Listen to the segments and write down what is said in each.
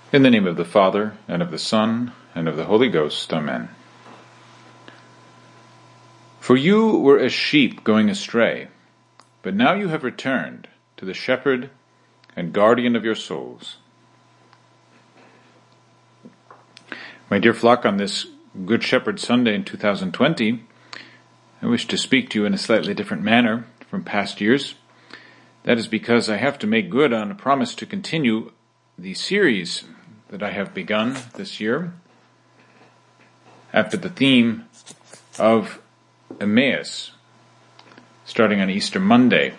In the name of the Father, and of the Son, and of the Holy Ghost. Amen. For you were as sheep going astray, but now you have returned to the shepherd and guardian of your souls. My dear flock, on this Good Shepherd Sunday in 2020, I wish to speak to you in a slightly different manner from past years. That is because I have to make good on a promise to continue the series that I have begun this year after the theme of Emmaus, starting on Easter Monday.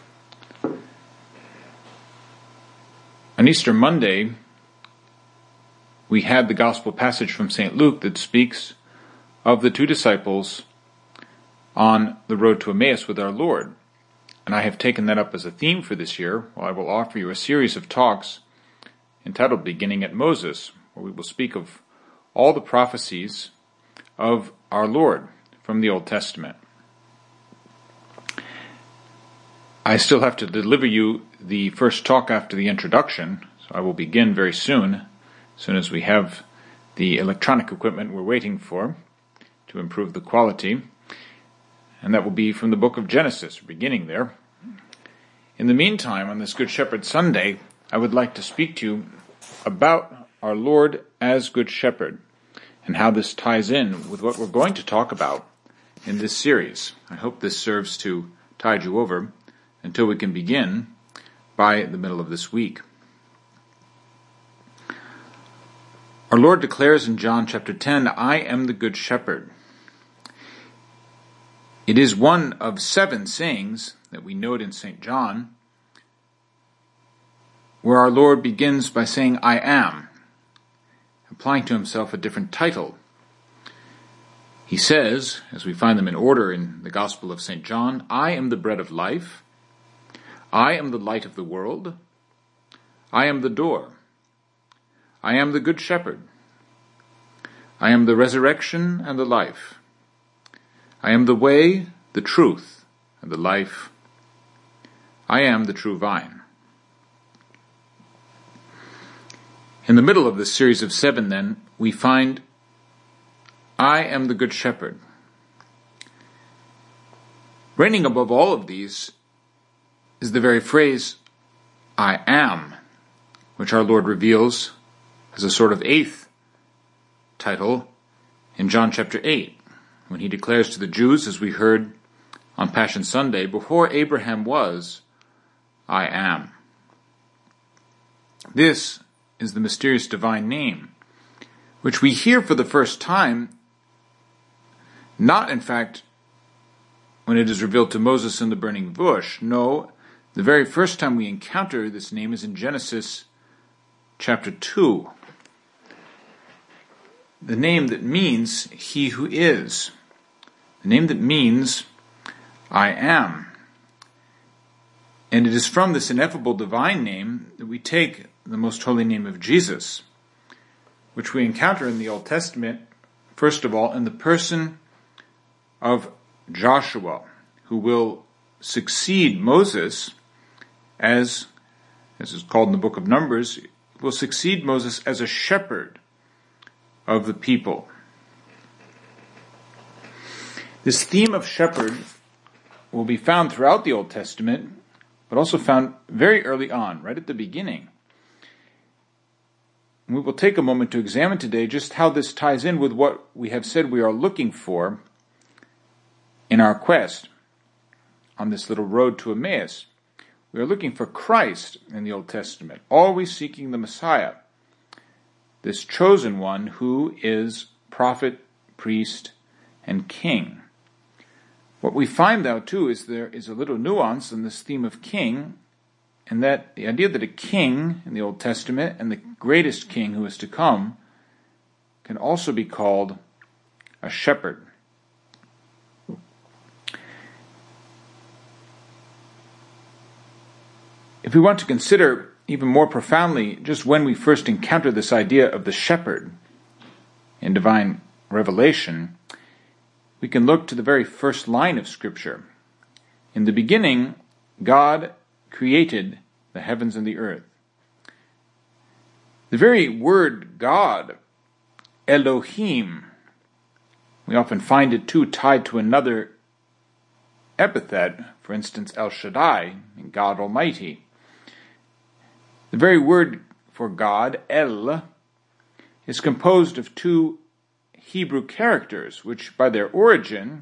On Easter Monday, we had the gospel passage from St. Luke that speaks of the two disciples on the road to Emmaus with our Lord. And I have taken that up as a theme for this year. I will offer you a series of talks entitled Beginning at Moses, where we will speak of all the prophecies of our Lord from the Old Testament. I still have to deliver you the first talk after the introduction, so I will begin very soon, as soon as we have the electronic equipment we're waiting for to improve the quality, and that will be from the book of Genesis, beginning there. In the meantime, on this Good Shepherd Sunday, I would like to speak to you about our Lord as Good Shepherd and how this ties in with what we're going to talk about in this series. I hope this serves to tide you over until we can begin by the middle of this week. Our Lord declares in John chapter 10, I am the Good Shepherd. It is one of 7 sayings that we note in St. John, where our Lord begins by saying, I am, applying to himself a different title. He says, as we find them in order in the Gospel of St. John, I am the bread of life, I am the light of the world, I am the door, I am the Good Shepherd, I am the resurrection and the life, I am the way, the truth, and the life, I am the true vine. In the middle of this series of 7, then, we find, I am the Good Shepherd. Reigning above all of these is the very phrase, I am, which our Lord reveals as a sort of 8th title in John chapter 8, when he declares to the Jews, as we heard on Passion Sunday, before Abraham was, I am. This is the mysterious divine name, which we hear for the first time, not in fact when it is revealed to Moses in the burning bush. No, the very first time we encounter this name is in Genesis chapter 2. The name that means he who is. The name that means I am. And it is from this ineffable divine name that we take the most holy name of Jesus, which we encounter in the Old Testament, first of all, in the person of Joshua, who will succeed Moses as is called in the book of Numbers, will succeed Moses as a shepherd of the people. This theme of shepherd will be found throughout the Old Testament, but also found very early on, right at the beginning. We will take a moment to examine today just how this ties in with what we have said we are looking for in our quest on this little road to Emmaus. We are looking for Christ in the Old Testament, always seeking the Messiah, this chosen one who is prophet, priest, and king. What we find, though, too, is there is a little nuance in this theme of king, and that the idea that a king in the Old Testament, and the greatest king who is to come, can also be called a shepherd. If we want to consider even more profoundly just when we first encounter this idea of the shepherd in divine revelation, we can look to the very first line of Scripture. In the beginning, God created the heavens and the earth. The very word God, Elohim, we often find it too tied to another epithet, for instance, El Shaddai, God Almighty. The very word for God, El, is composed of two Hebrew characters, which by their origin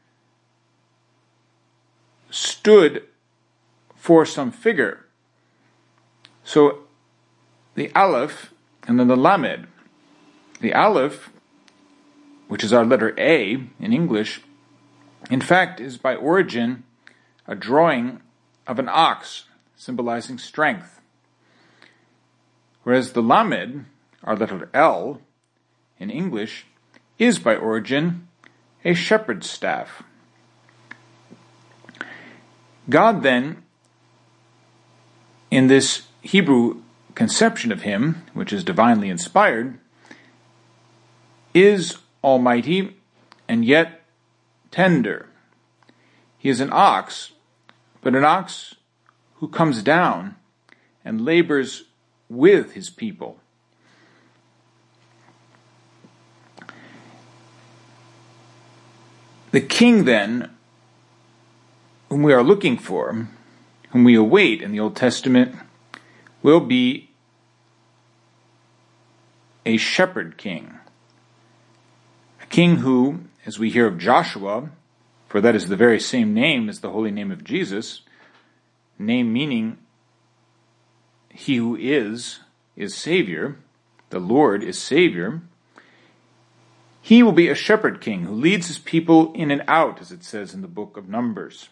stood for some figure. So the Aleph and then the Lamed. The Aleph, which is our letter A in English, in fact is by origin a drawing of an ox symbolizing strength. Whereas the Lamed, our letter L in English, is by origin a shepherd's staff. God then, in this Hebrew conception of him, which is divinely inspired, is almighty and yet tender. He is an ox, but an ox who comes down and labors with his people. The king then, whom we are looking for, whom we await in the Old Testament, will be a shepherd king. A king who, as we hear of Joshua, for that is the very same name as the holy name of Jesus, name meaning he who is Savior, the Lord is Savior. He will be a shepherd king who leads his people in and out, as it says in the book of Numbers.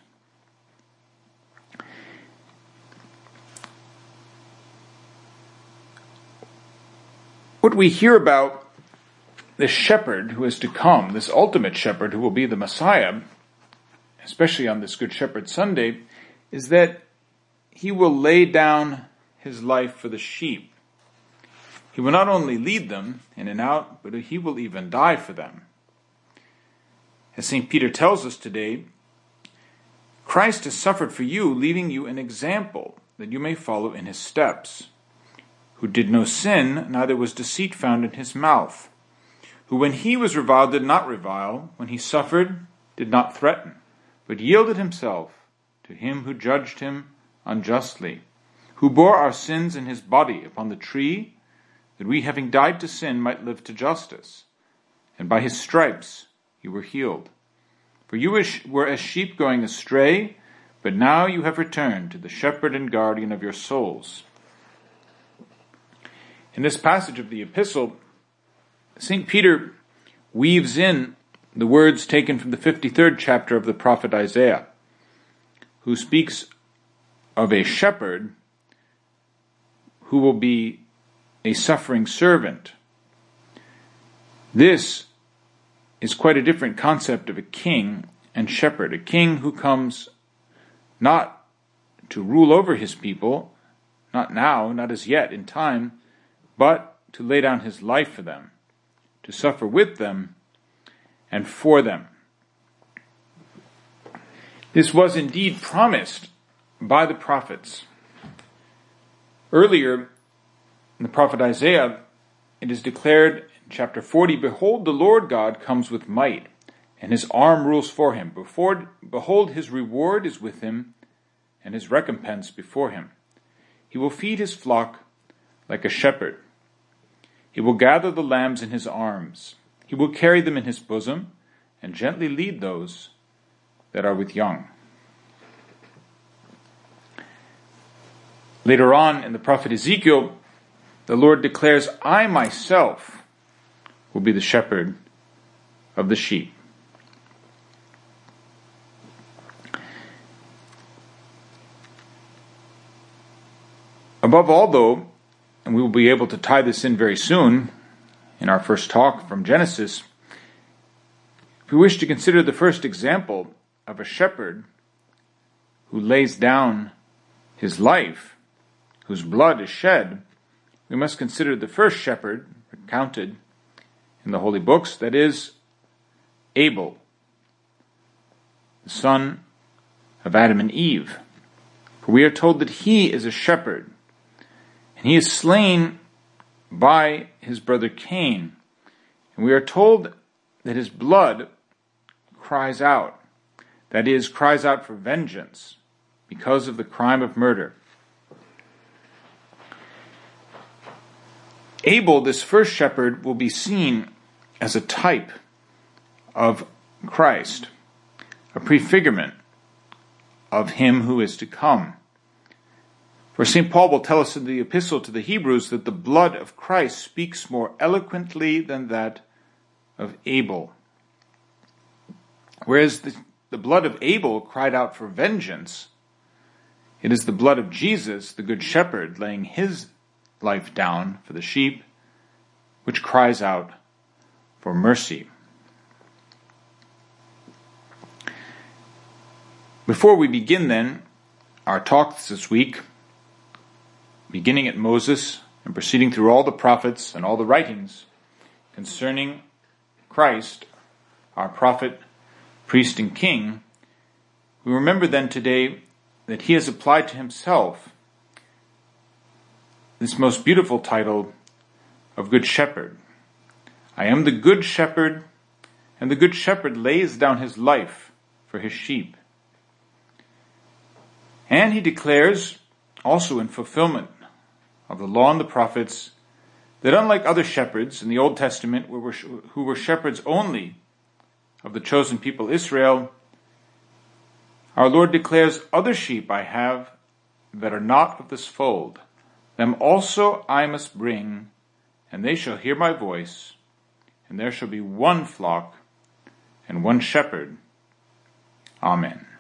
What we hear about this shepherd who is to come, this ultimate shepherd who will be the Messiah, especially on this Good Shepherd Sunday, is that he will lay down his life for the sheep. He will not only lead them in and out, but he will even die for them. As St. Peter tells us today, Christ has suffered for you, leaving you an example that you may follow in his steps, who did no sin, neither was deceit found in his mouth, who when he was reviled did not revile, when he suffered did not threaten, but yielded himself to him who judged him unjustly, who bore our sins in his body upon the tree, that we, having died to sin, might live to justice. And by his stripes you were healed. For you were as sheep going astray, but now you have returned to the shepherd and guardian of your souls. In this passage of the epistle, St. Peter weaves in the words taken from the 53rd chapter of the prophet Isaiah, who speaks of a shepherd who will be a suffering servant. This is quite a different concept of a king and shepherd, a king who comes not to rule over his people, not now, not as yet in time, but to lay down his life for them, to suffer with them and for them. This was indeed promised by the prophets. Earlier, in the prophet Isaiah, it is declared in chapter 40, "Behold, the Lord God comes with might, and his arm rules for him. Behold, his reward is with him, and his recompense before him. He will feed his flock like a shepherd. He will gather the lambs in his arms. He will carry them in his bosom, and gently lead those that are with young." Later on in the prophet Ezekiel, the Lord declares, "I myself will be the shepherd of the sheep." Above all, though, and we will be able to tie this in very soon in our first talk from Genesis, if we wish to consider the first example of a shepherd who lays down his life, whose blood is shed, we must consider the first shepherd recounted in the holy books, that is, Abel, the son of Adam and Eve. For we are told that he is a shepherd, and he is slain by his brother Cain. And we are told that his blood cries out, that is, cries out for vengeance because of the crime of murder. Abel, this first shepherd, will be seen as a type of Christ, a prefigurement of him who is to come. For St. Paul will tell us in the epistle to the Hebrews that the blood of Christ speaks more eloquently than that of Abel. Whereas the blood of Abel cried out for vengeance, it is the blood of Jesus, the Good Shepherd, laying his life down for the sheep, which cries out for mercy. Before we begin then our talks this week, beginning at Moses and proceeding through all the prophets and all the writings concerning Christ, our prophet, priest, and king, we remember then today that he has applied to himself this most beautiful title of Good Shepherd. I am the Good Shepherd, and the Good Shepherd lays down his life for his sheep. And he declares, also in fulfillment of the law and the prophets, that unlike other shepherds in the Old Testament who were shepherds only of the chosen people Israel, our Lord declares, other sheep I have that are not of this fold. Them also I must bring, and they shall hear my voice, and there shall be one flock and one shepherd. Amen.